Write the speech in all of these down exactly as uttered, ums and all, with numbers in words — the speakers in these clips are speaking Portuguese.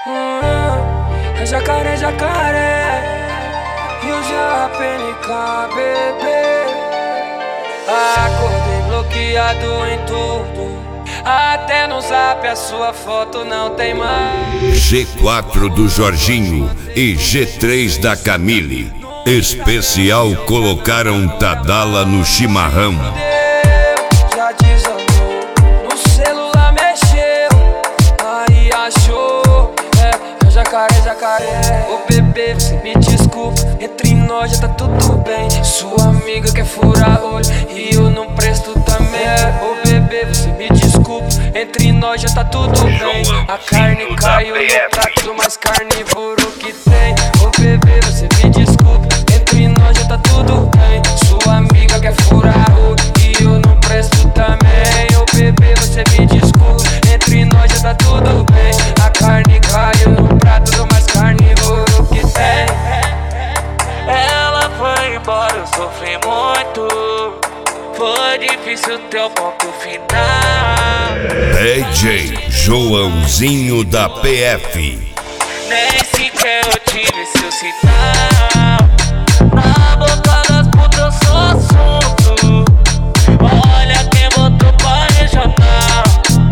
Hum, é jacaré, jacaré. E o J P N K, bebê. Acordei bloqueado em tudo. Até no zap a sua foto não tem mais. G quatro do Jorginho e G três da Camille. Especial colocaram Tadala no chimarrão. Já desandou, no celular mexeu, aí achou, é, é jacaré, jacaré. Ô bebê, você me desculpa, entre nós já tá tudo bem. Sua amiga quer furar olho e eu não presto também. Ô bebê, você me desculpa, entre nós já tá tudo bem. A carne caiu no prato mais carnívoro que tem. Ô bebê, você me desculpa, entre nós já tá tudo bem. Sua amiga quer furar olho e eu não presto também. Ô bebê, você me desculpa, entre nós já tá tudo bem. A carne caiu no prato do mais carnívoro que tem. Ela foi embora, eu sofri muito. Foi difícil teu ponto final. D J Joãozinho da P F. Nem sequer eu tive seu sinal. Na boca das putas eu sou assunto. Olha quem botou pra regional.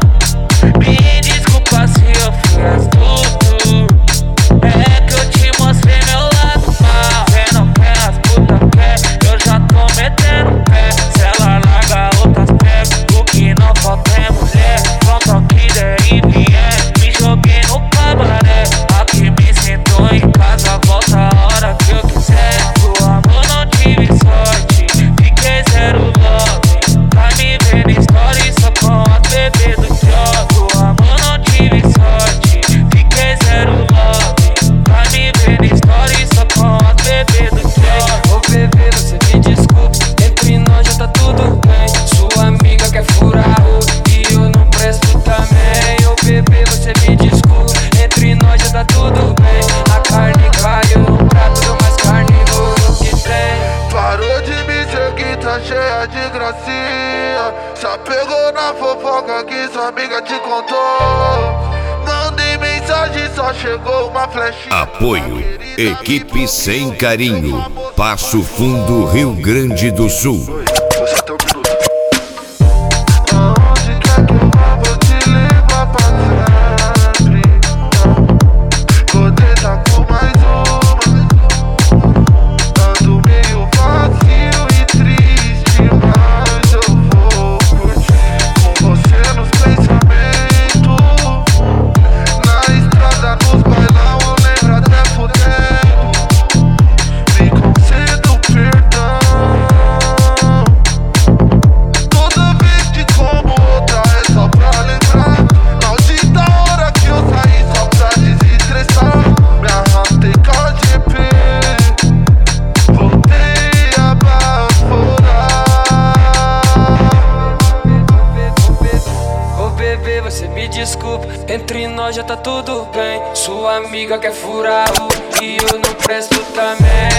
Me desculpa se eu fui astuto. É que eu te mostrei meu lado mal. Cê não quer, as putas quer, eu já tô metendo pé. Se ela larga outras pega, o que não falta é mulher. Pronto ao que der e vier, me joguei no cabaré. Aqui me sentou em casa, volta a hora que eu quiser. Do amor não tive sorte, fiquei zero love. Pra me ver na história só com as bebês do job. Do amor não tive sorte, fiquei zero love. Pra me ver na história só com as bebês do job. Ô bebê, você me desculpa, entre nós já tá tudo bem. Sua amiga quer furar olho e eu não presto também. Ô bebê, você me desculpa, entre nós já tá tudo bem. A carne caiu no prato do mais carnívoro que tem. Parou de me seguir, tá cheia de gracinha. Já pegou na fofoca que sua amiga te contou. Mandei mensagem, só chegou uma flechinha. Apoio Equipe Sem Carinho, Passo Fundo, Rio Grande do Sul. Você tem um minuto. Aonde quer que eu vá, vou te levar pra sempre. Vou tentar com mais uma. Ando meio vazio e triste, mas eu vou curtir com você nos pensamentos. Na estrada, nos bailão, eu lembro até fudendo. Me concedo perdão. Toda vez que como outra é só pra lembrar. Maldita hora que eu saí só pra desestressar. Me arrastei com a G P, voltei a baforar. Ô bebê, você me desculpa, entre nós já tá tudo bem. Sua amiga quer furar olho e eu não presto também.